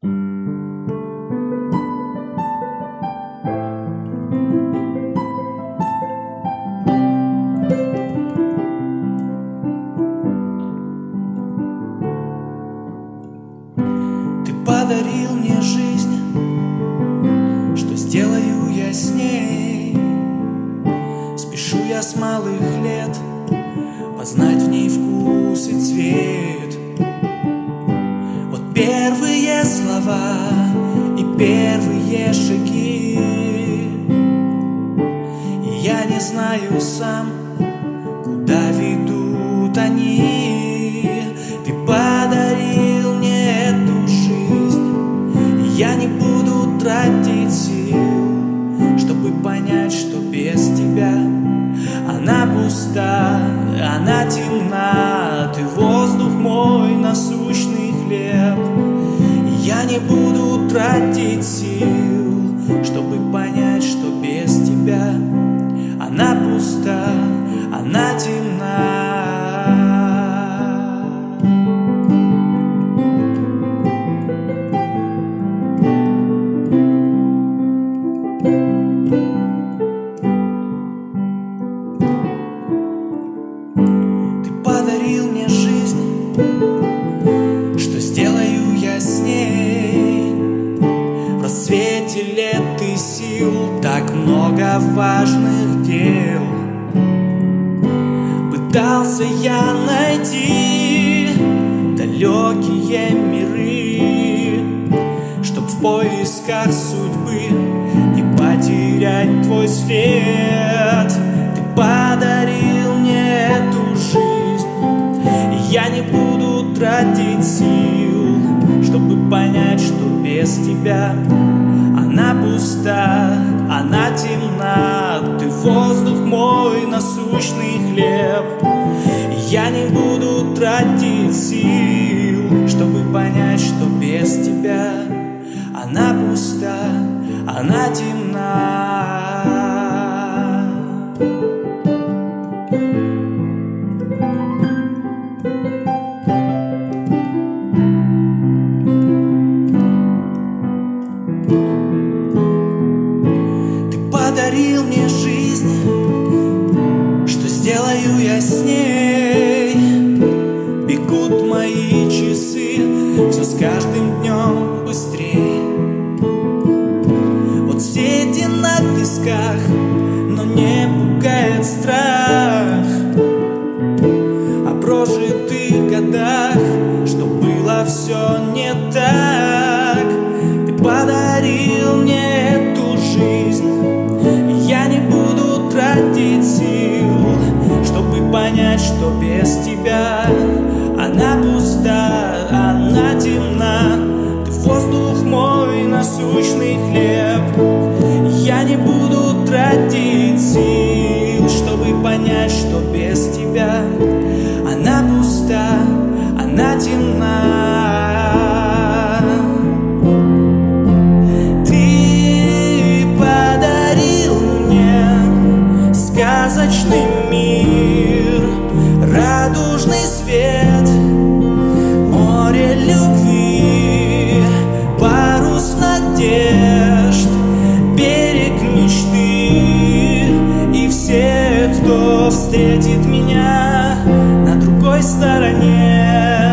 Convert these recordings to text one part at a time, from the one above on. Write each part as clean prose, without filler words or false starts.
Ты подарил мне жизнь, что сделаю я с ней? Спешу я с малых лет познать в ней вкус и цвет. Вот первые слова и первые шаги, и я не знаю сам, куда ведут они. Ты подарил мне эту жизнь, и я не буду тратить сил, чтобы понять, что без тебя она пуста, она темна. Ты воздух мой, насущный хлеб, и я не буду тратить сил, чтобы понять, что без тебя она пуста, она темна. Подарил мне жизнь, что сделаю я с ней? В расцвете лет и сил так много важных дел. Пытался я найти далекие миры, чтоб в поисках судьбы не потерять твой след. Ты подарил мне эту жизнь, я не буду тратить сил, чтобы понять, что без тебя она пуста, она темна. Ты воздух мой, насущный хлеб, я не буду тратить сил, чтобы понять, что без тебя она пуста, она темна. Подарил мне жизнь, что сделаю я с ней? Бегут мои часы, все с каждым днем быстрее. Вот сети на висках, но не пугает страх о прожитых годах, что было все не так. Ты подарил мне эту жизнь, я не буду тратить сил, чтобы понять, что без тебя она пуста, она темна. Ты воздух мой, насущный хлеб, я не буду тратить сил, чтобы понять, что без тебя она пуста, она темна. Сказочный мир, радужный свет, море любви, парус надежд, берег мечты и всех, кто встретит меня на другой стороне.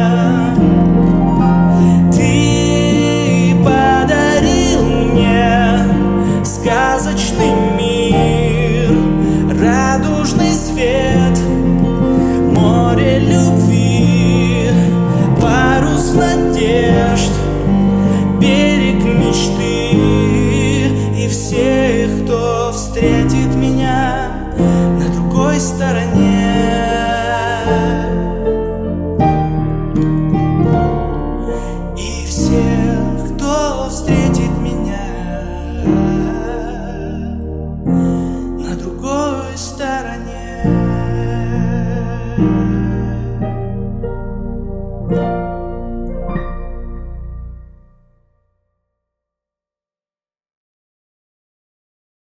Ты подарил мне сказочный мир, радужный свет, море любви, парус надежд, берег мечты и всех, кто встретит меня на другой стороне. И всех, кто встретит меня на другой стороне.